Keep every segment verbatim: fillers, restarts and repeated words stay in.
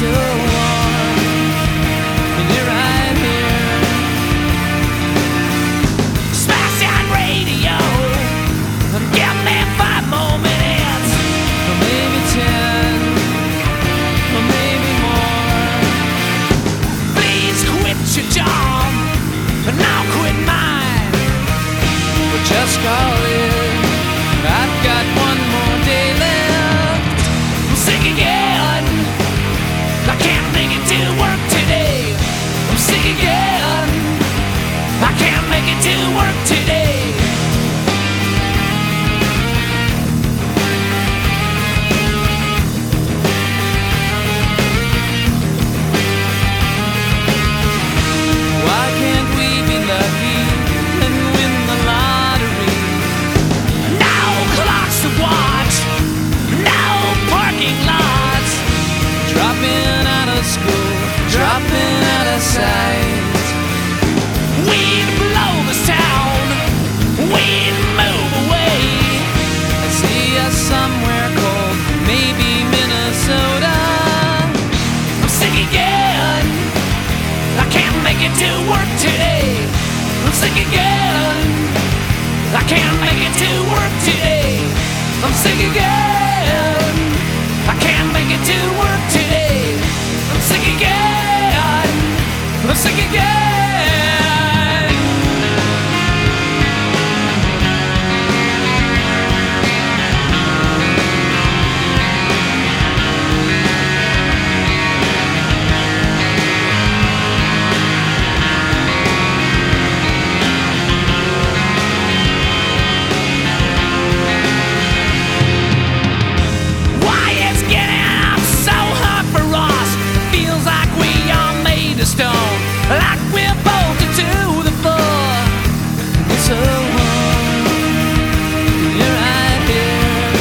so warm, and you're right here. Smash that radio and give me five more minutes, or maybe ten, or maybe more. Please quit your job, and now quit mine. But just call in, I've got one more day left. I'm sick again, I can't make it to work today. I'm sick again, I can't make it to work today. Why can't we be lucky and win the lottery? No clocks to watch, no parking lots. Dropping out of school, dropping out of sight. We'd blow this town, we'd move away. I see us somewhere cold, maybe Minnesota. I'm sick again, I can't make it to work today. I'm sick again, I can't make it to work today. I'm sick again, I can't make it to work today. I'm sick again, I'm sick again. Why it's getting up so hot for us? Feels like we are made of stone, like we're bolted to the floor. It's so warm, you're right here.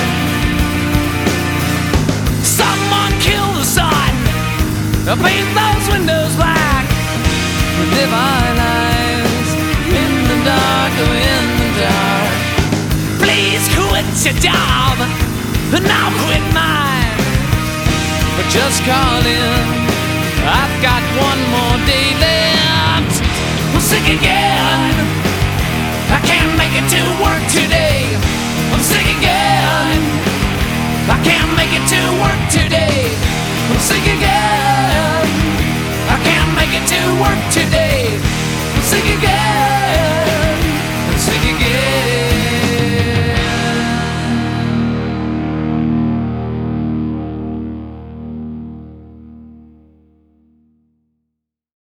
Someone kill the sun, paint those windows black. We live our lives in the dark, oh in the dark. Please quit your job, and now quit mine. But just call in, I've got one more day left. I'm sick again, I can't